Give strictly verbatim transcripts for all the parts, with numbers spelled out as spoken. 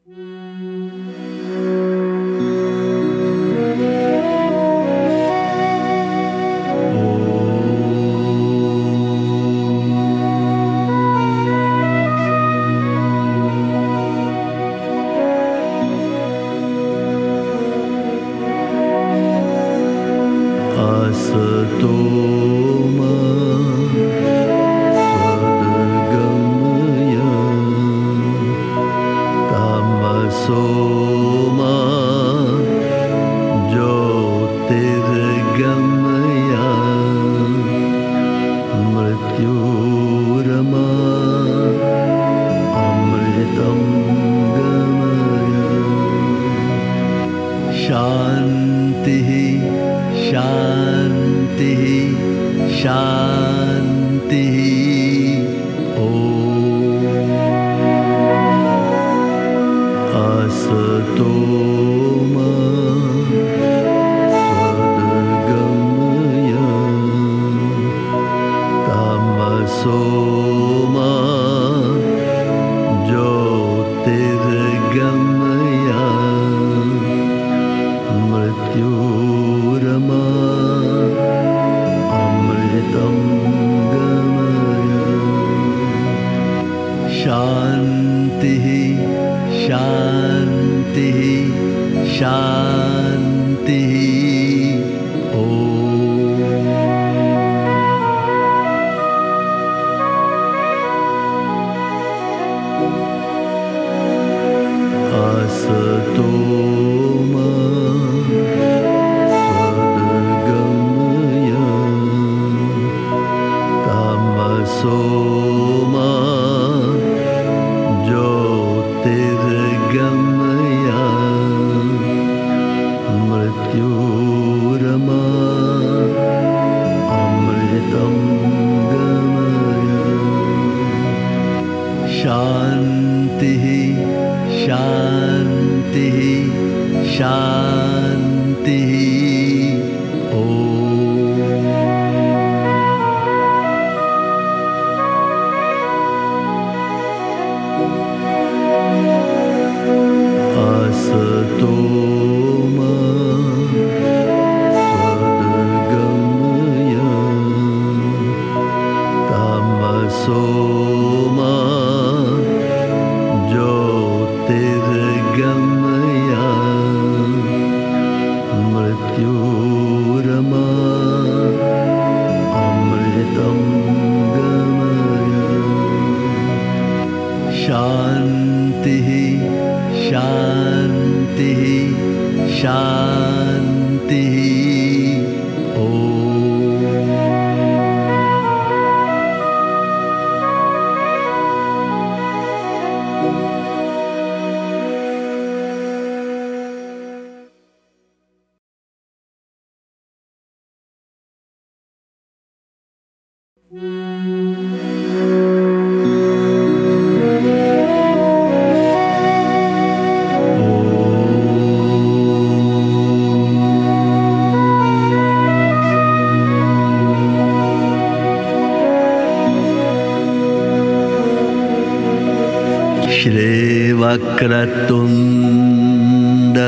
वक्रतुंड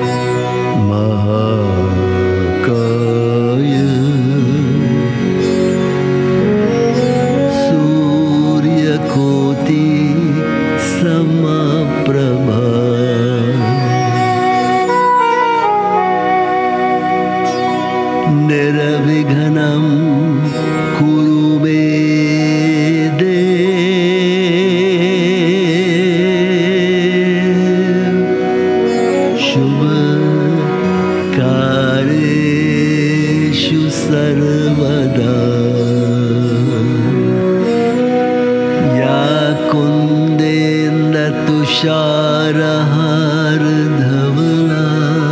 महाकाय सूर्यकोटि समप्रभा निर्विघ्नं कुरु मे सर्वदा या कुंदेन्द्र तुषारहार धवला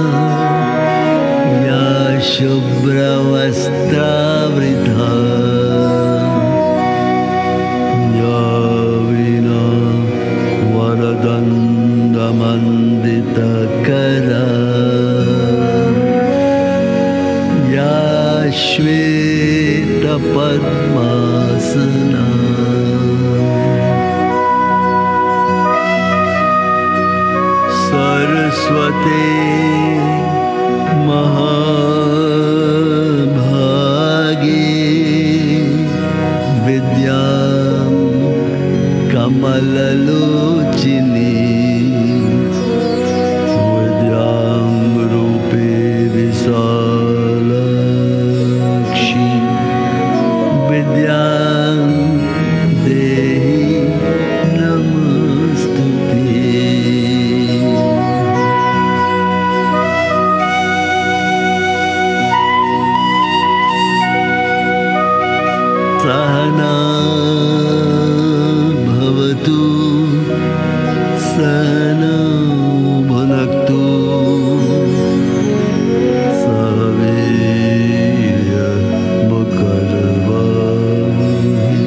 या शुभ्रवस्त्रावृता या वीणा वरदण्डमण्डितकरा श्वेत पद्मासना सरस्वते महाभागे विद्यां कमललोचिनी विद्यां रूपे विशालाक्षी विद्यां देहि नमस्तुते। सहना भवतु सहनौ भुनक्तु सह वीर्यमुकरवावहै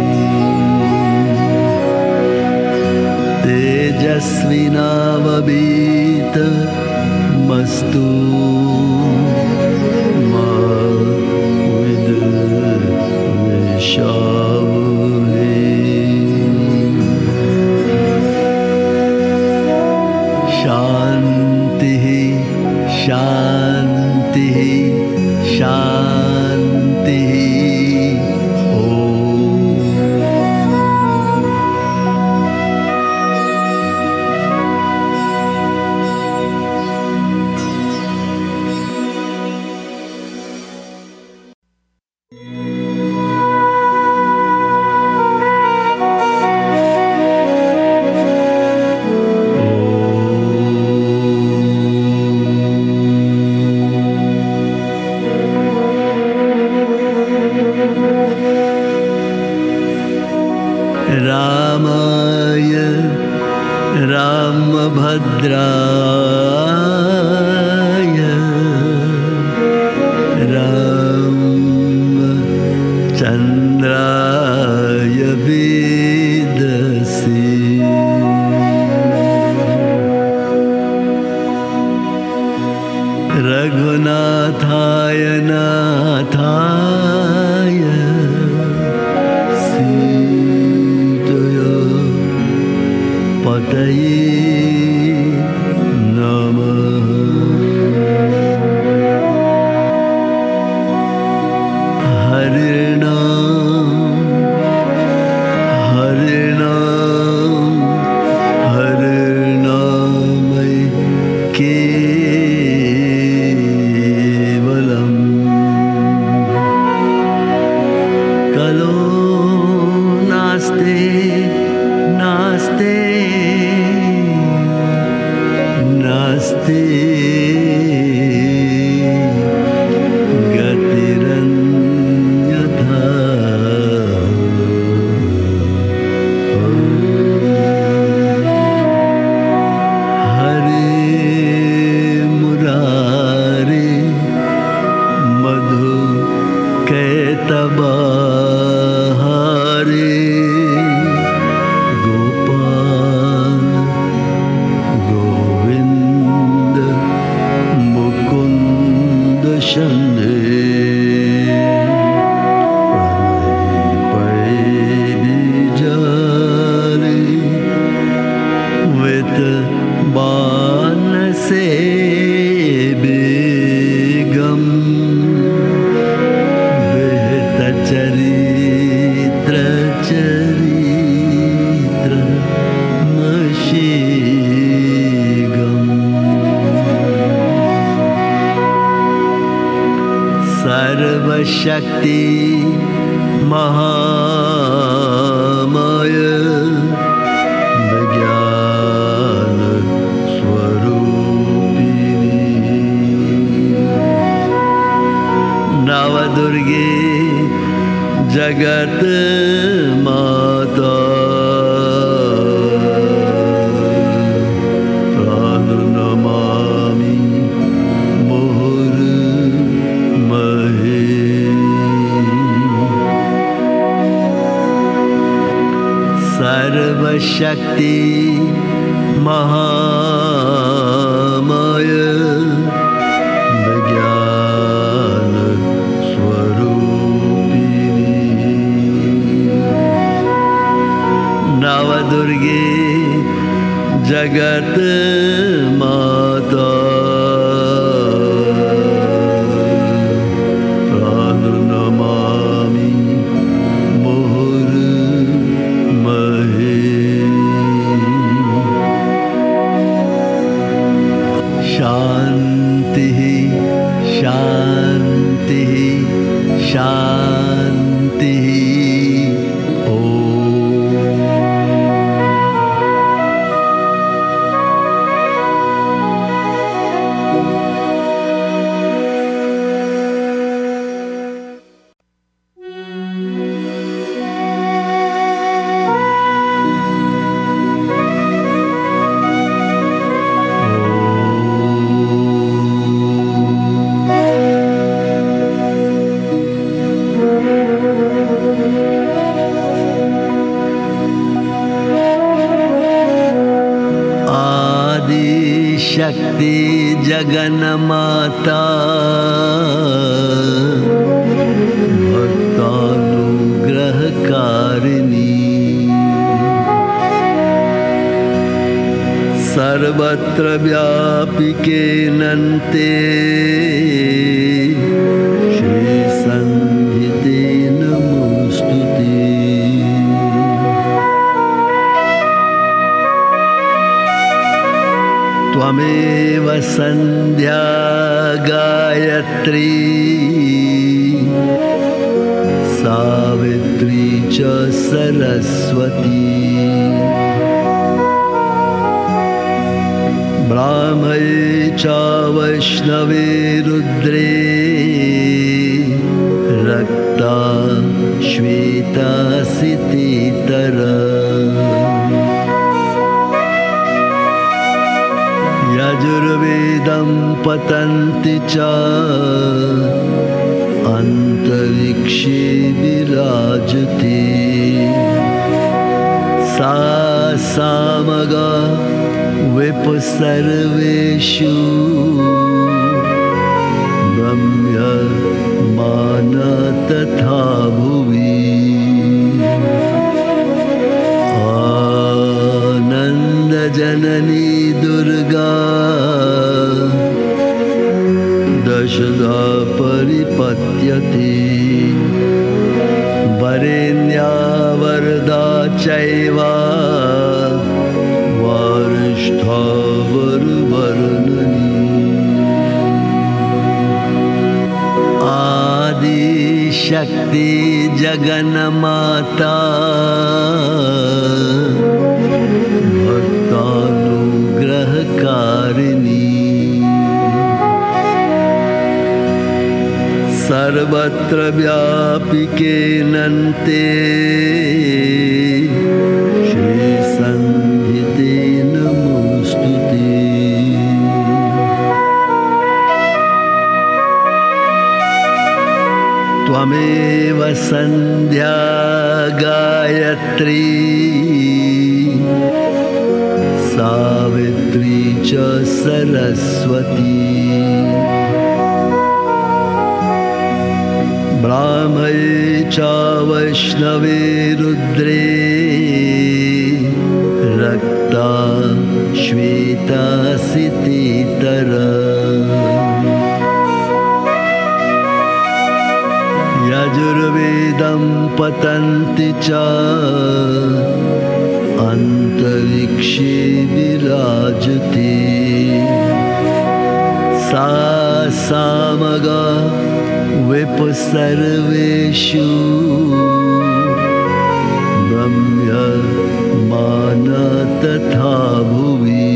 तेजस्विनावधीतमस्तु मा विद्विषावहै। शान्तिः शान्तिः शान्तिः। रामाय रामभद्राय रामचन्द्राय वेदसे रघुनाथाय नाथाय पतये नमः। हरे नाम हरे नाम हरे नाम केवलम् कलो नास्ते नास्ते नास्ते गतिरन्यथा। हरे मुरारे मधु कैतवहारे गोपाल गोविंद मुकुंद शंदे प्रणय बीजारे वित बान से बेगम विहित चरित्र चरित्र मशीगम। सर्वशक्ति महामाय विज्ञान स्वरूपिणी नवदुर्गे जगत माता प्रणमामि मुहुर्मुहुः। सर्वशक्ति महामाय विज्ञान स्वरूपिणी नवदुर्गे जगत माता प्राण नमामि मुहुर्मुहुः। शान्तिः शान्तिः शान्तिः। शक्ति जगन्माता भक्तानुग्रहकारिणी सर्वत्र व्यापिके नन्ते श्री संहिते नमोस्तुते। त्वमेव संध्या गायत्री सावित्री च सरस्वती। ब्राह्मणे च वैष्णवे रुद्रे रक्ता श्वेता सितेतरा। यजुर्वेदं पतन्ति च अन्तरिक्षे विराजते। सा सामगा विपुः सर्वेषु ब्रह्म्यमाण तथा भुवि। आनन्दजननी दुर्गा दशधा परिपत्यते। वरेण्या वरदा चैव वारिष्ठा वरवर्णनी। आदिशक्ति जगन्माता भक्तानुग्रहकारिणी सर्वत्र व्यापिके नन्ते श्री संहिते नमोस्तुते। त्वमेव संध्या गायत्री सावित्री च सरस्वती। ब्राह्मणे च वैष्णवे रुद्रे रक्ता श्वेता सितेतरा। यजुर्वेदं पतन्ति च अन्तरिक्षे विराजते। सा सामगा विपुः सर्वेषु ब्रह्म्यमाण तथा भुवि।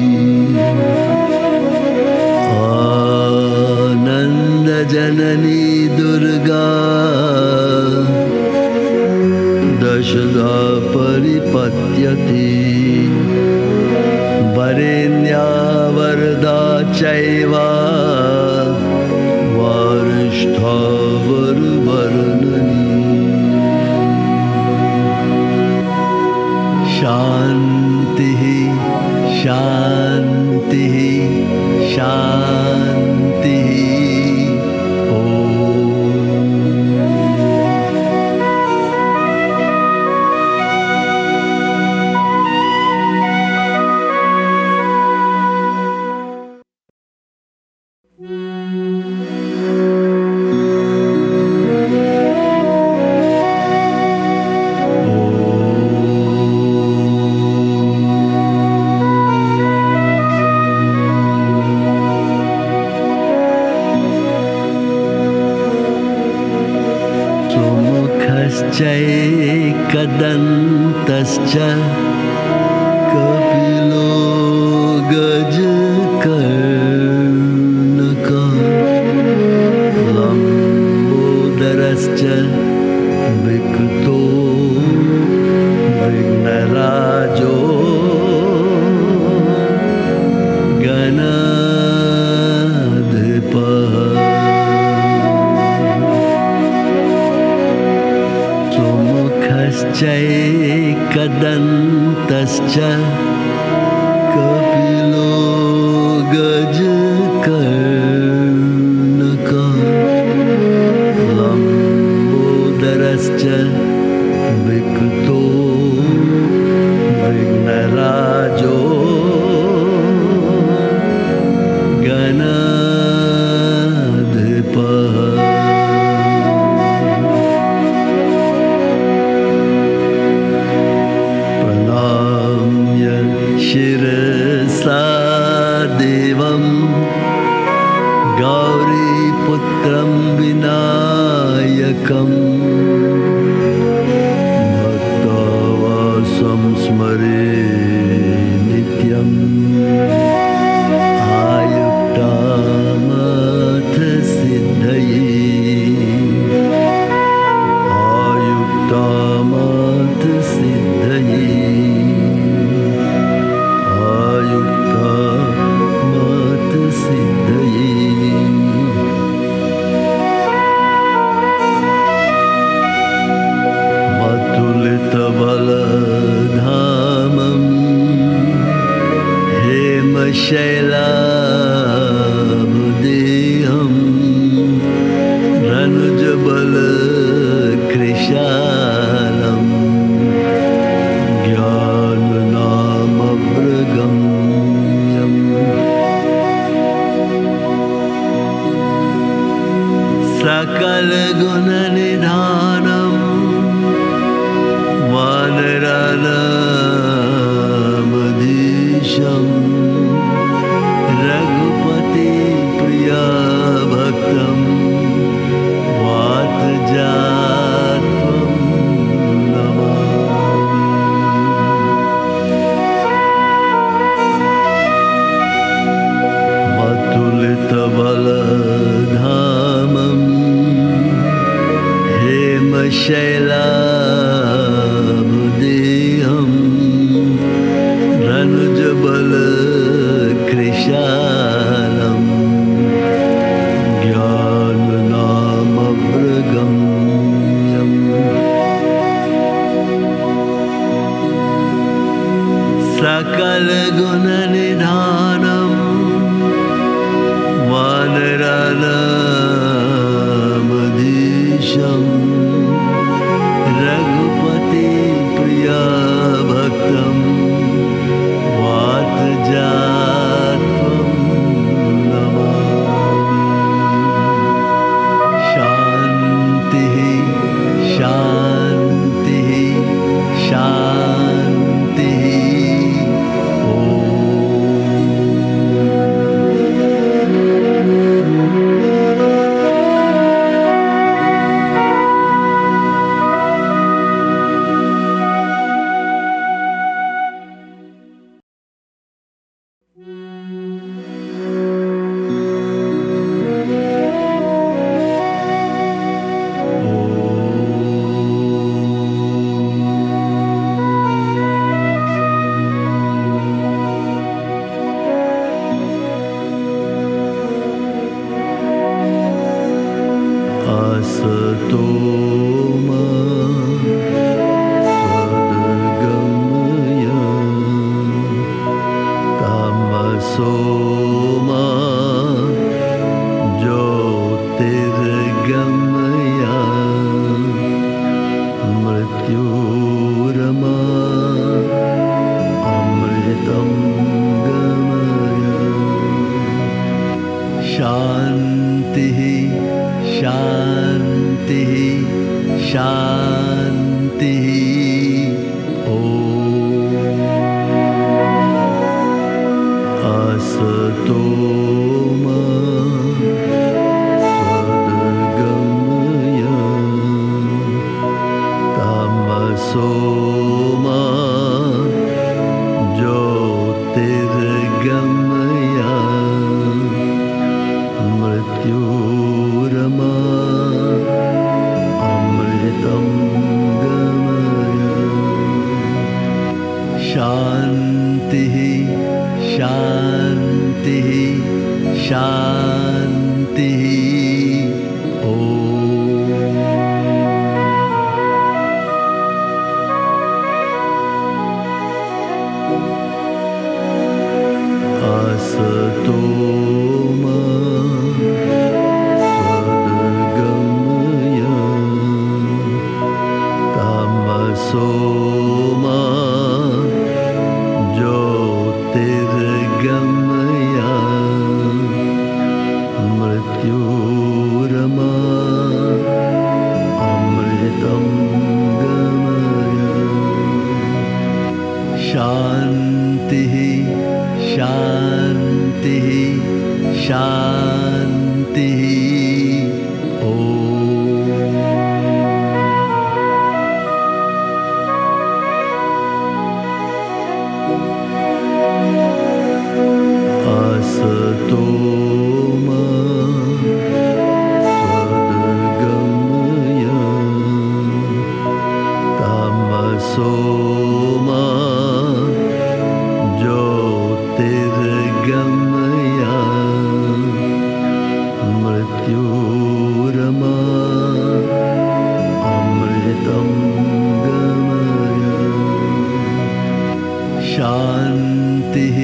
आनन्दजननी दुर्गा दशधा परिपत्यते। वरेण्या वरदा चैव वारिष्ठा वरवर्णनी। शान्तिः शान्तिः शान्तिः। ॐ एकदन्तश्च कपिलो गजकर्णकः लम्बोदरश्च विकृतो विघ्नराजो गणाधिपः सुमुखश्चैकदन्तश्च कपिलो गजकर्णकः लम्बोदरश्च विकृतो विघ्नराजो गणाधिपः प्रणम्य शिरसा देवं गौरीपुत्रं विनायकम् संस्मरे नित्यम् आयुक्तामथ सिद्धये आयुक्तामथ सिद्धये आयुक्तामथ सिद्धये मतुलितबलधामम् हेमशैलाभदेहम् रनुजबलकृशालम् ज्ञाननामभृगम्यम् सकलगुणनिधानम् वानराणामधीशम् रघुपति प्रिया भक्तं वातजात्वं नमामि मतुलितबलधामम् हेमशैलाभदेहम् रनुजबलकृशालम् ज्ञाननामभृगम्यम् सकलगुणनिधानम् वानराणामधीशम् रघुपति प्रिया भक्तं वातजात्वं नमामि शान्तिः शान्तिः शान्तिः असतो मा सद्गमय तमसो मा ज्योतिर्गमय मृत्युरमा अमृतं गमय शान्तिः शान्तिः शान्तिः ॐ असतो मा सद्गमय तमसो शान्तिः असतो मा सद्गमय तमसो मा ज्योतिर्गमय मृत्युरमा अमृतं गमय शान्तिः शान्तिः शान्तिः असतो मा सद्गमय तमसो मा ज्योतिर्गमय मृत्युरमा अमृतं गमय शान्तिः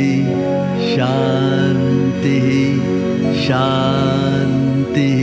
शान्तिः शान्तिः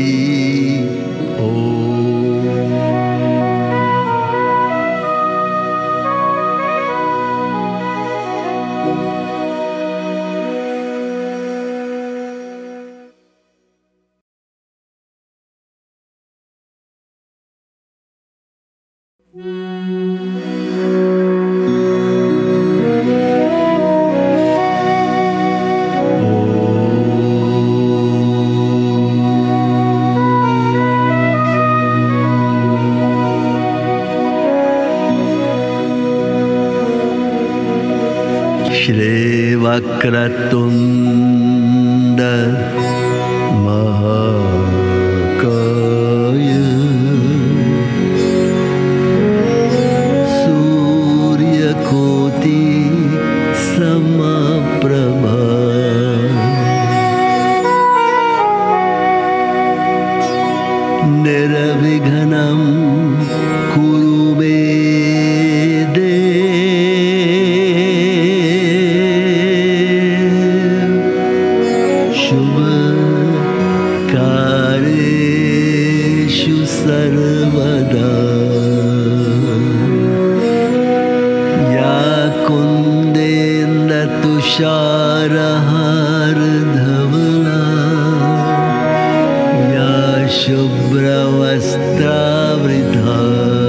श्रीवक्रतुण्ड महाकाय सूर्यकोटि समप्रभा निर्विघ्नं कुरु मे सर्वदा या कुन्देन्द्र तुषारहार धवला या शुभ्रवस्त्रावृता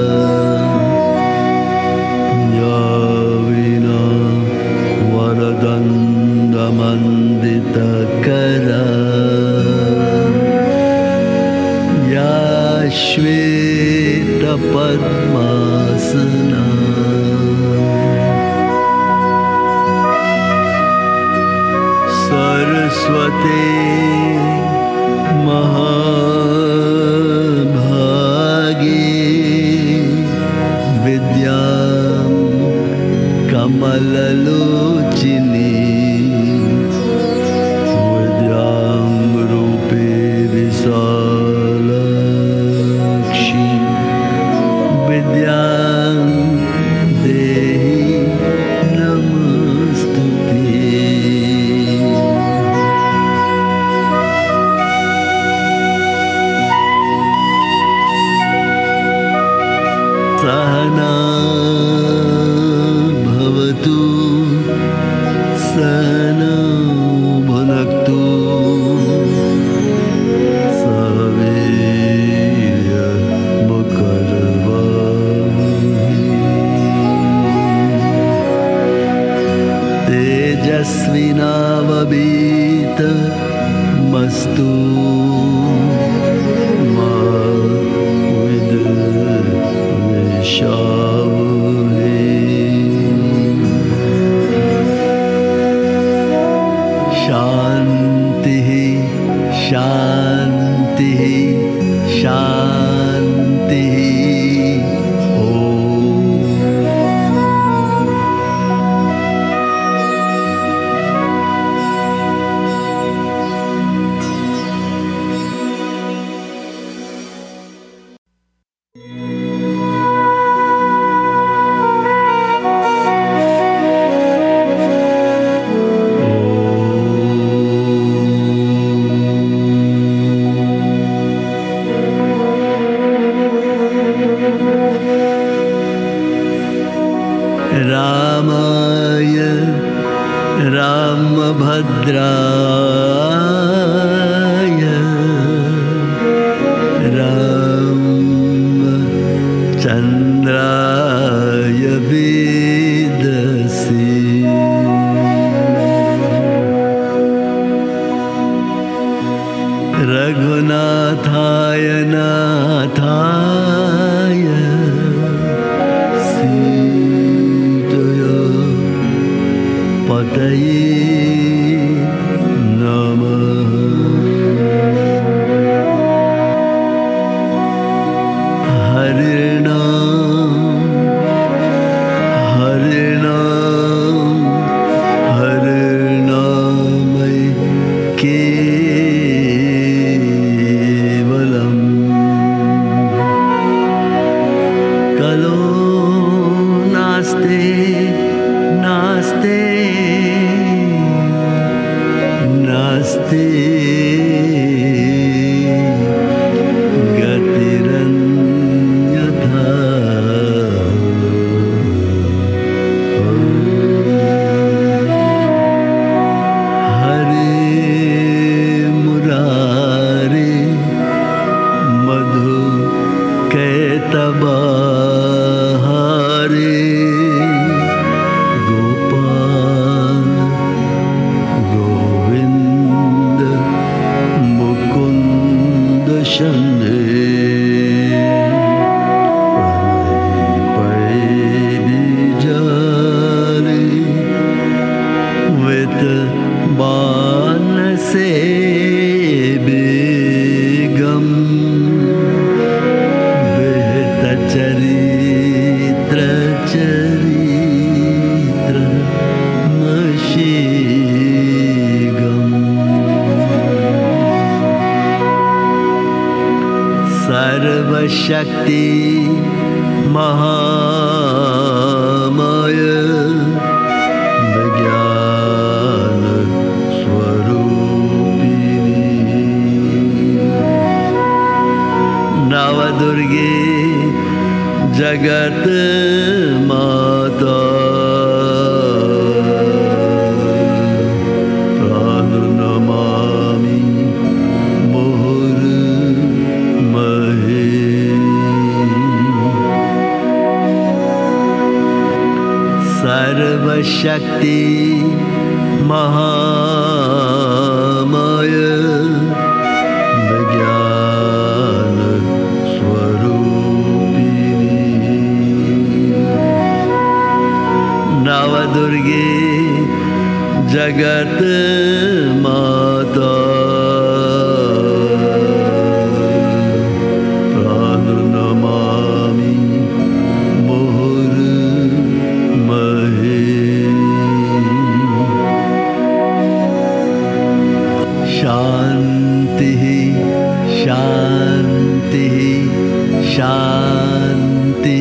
या वीणा वरदण्डमण्डितकरा श्वेतपद्मासना सरस्वती महाभागे विद्यां कमललोचिनी विद्यां रूपे विशाल विद्यां देहि नमस्तुते सहना भवतु सहना भुनक्तु तेजस्विनावतीतमस्तु मा विद्विषावहै शान्तिः शान्तिः शान्तिः ॐ रामभद्राय रामचन्द्राय वेदसे रघुनाथाय नाथाय सीतया पतये नमः। हरे नाम हरे नाम हरे नाम केवलम् कलो नास्ते नास्ते नास्ते गतिरन्यथा। हरे मुरारे मधु कैतवहारे गोपाल गोविंद मुकुंद शंदे प्रणय बीजारे वित बान से बेगम विहित चरित्र चरित्र मशीगम। सर्वशक्ति महामाय विज्ञान स्वरूपिणी नवदुर्गे जगत माता प्रणमामि मुहुर्मुहुः। सर्वशक्ति महामाय विज्ञान स्वरूपिणी नवदुर्गे जगत माता प्रणमामि मुहुर्मुहुः। शांति शांति शांति।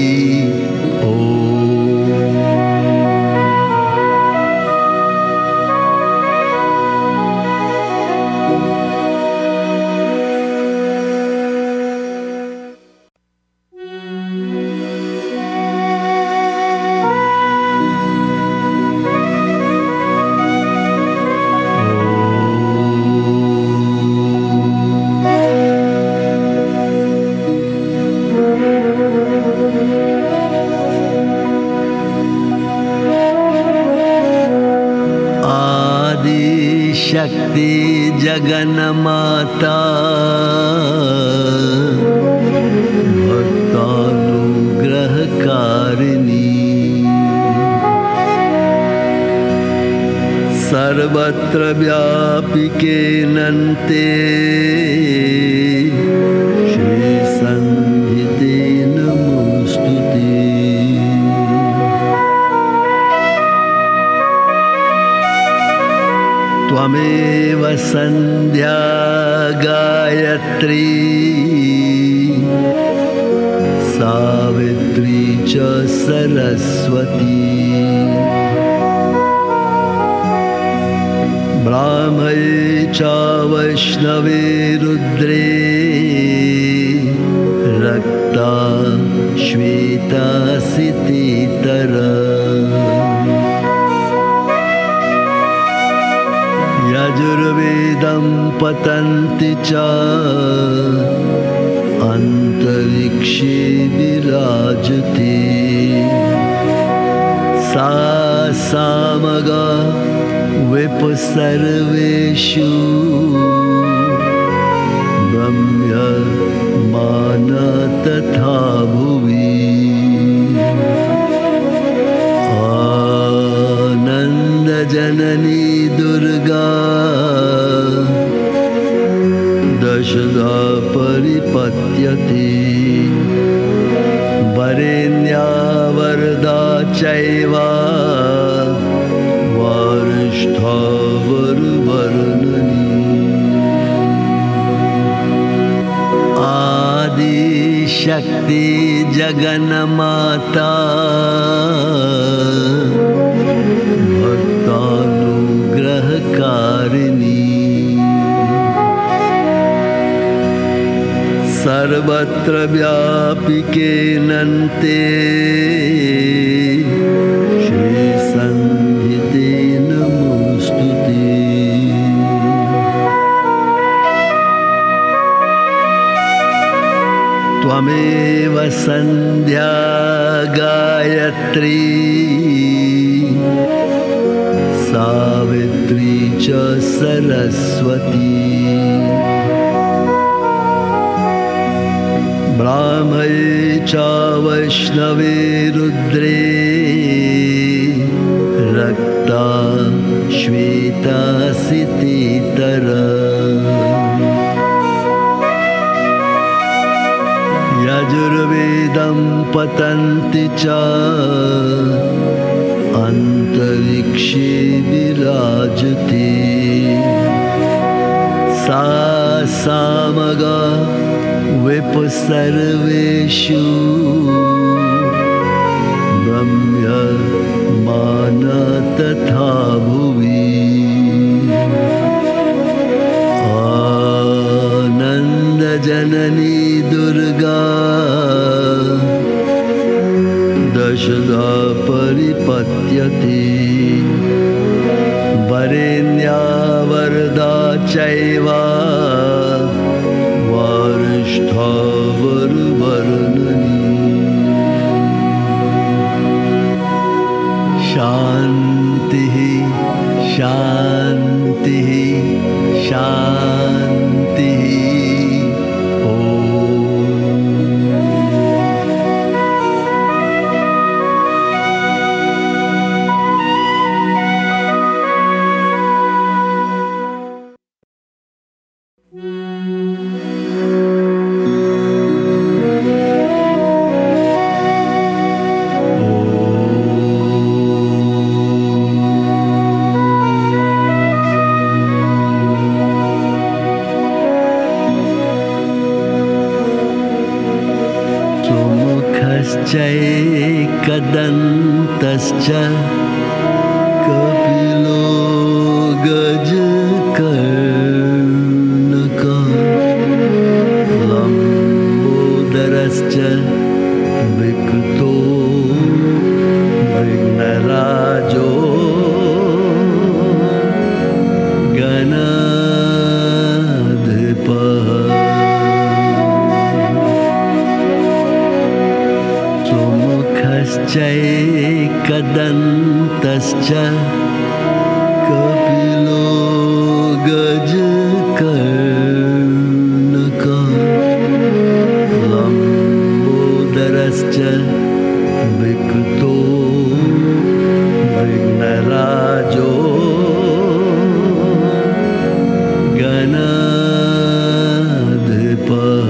शक्ति जगन्माता भक्तानुग्रहकारिणी सर्वत्र व्यापिके नन्ते श्री संहिते नमोस्तुते। त्वमेव संध्या गायत्री सावित्री च सरस्वती ब्राह्मणे च वैष्णवे रुद्रे रक्ता श्वेता सितेतर। पतन्ति च अन्तरिक्षे विराजते सा सामगा विपुः सर्वेषु ब्रह्म्यमान तथा भुवि आनन्दजननी दुर्गा दशधा परिपत्यते वरेण्या वरदा चैव वारिष्ठा वरवर्णनी आदिशक्ति जगन्माता भक्तानुग्रहकारिणी सर्वत्र व्यापिके नन्ते श्रीसन्निधे नमोस्तुते त्वमेव सन्ध्या गायत्री सावित्री च सरस्वती ब्राह्मणे च वैष्णवे रुद्रे रक्ता श्वेता सितेतरा यजुर्वेदं पतन्ति च अन्तरिक्षे विराजते सा सामगा विपुः सर्वेषु ब्रह्म्यमान तथा भुवि आनन्दजननी दुर्गा दशधा परिपत्यते वरेण्या वरदा चैव वारिष्ठा वरवर्णनी शान्तिः शान्तिः शान्तिः चैकदन्तश्च कपिलो गजकर्णकः लम्बोदरश्च विकृतो विघ्नराजो गणाधिपः चैकदन्तश्च कपिलो गजकर्णकः लम्बोदरश्च विकृतो विघ्नराजो गणाधिपः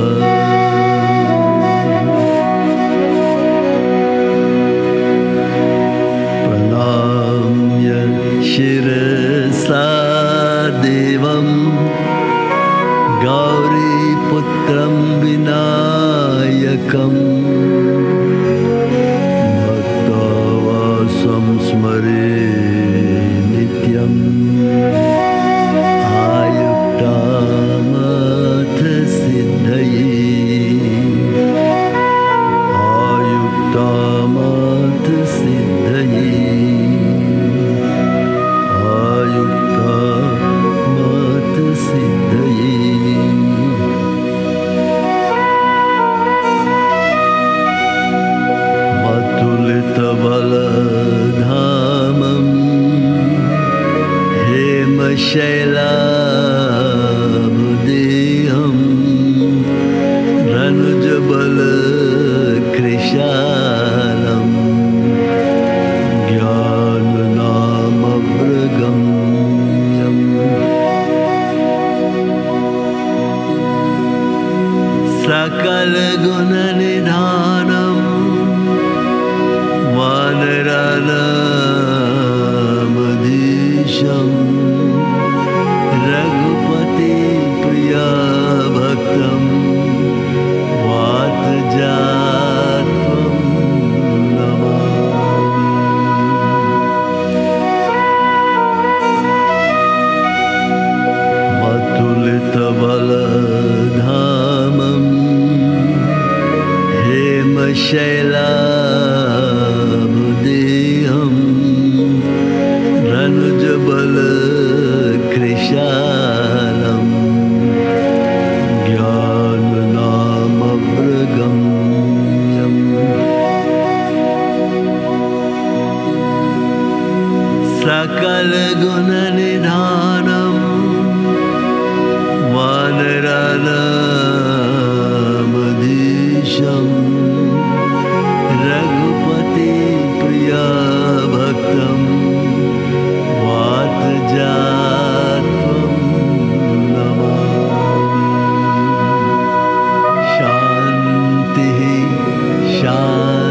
शिरसा देवं गौरीपुत्रं विनायकं भक्तवासं स्मरे नित्यम् आयुक्तामथ सिद्धये आयुक्तामथ सिद्धये आयुक्तामथ सिद्धये हेमशैलाभदेहं रनुजबलकृशालं ज्ञाननामभृगम्यम् सकलगुणनिधानं वानराणामधीशम् रघुपति प्रिया भक्तं वातजात्वं नमामि। अतुलितबलधामं हेमशैलाभदेहं रनुजबलकृशालं ज्ञाननामभृगम्यम् सकलगुणनिधानं वानराणामधीशं रघुपति प्रिया भक्तं वातजात्वं नमामि। शान्तिः शान्तिः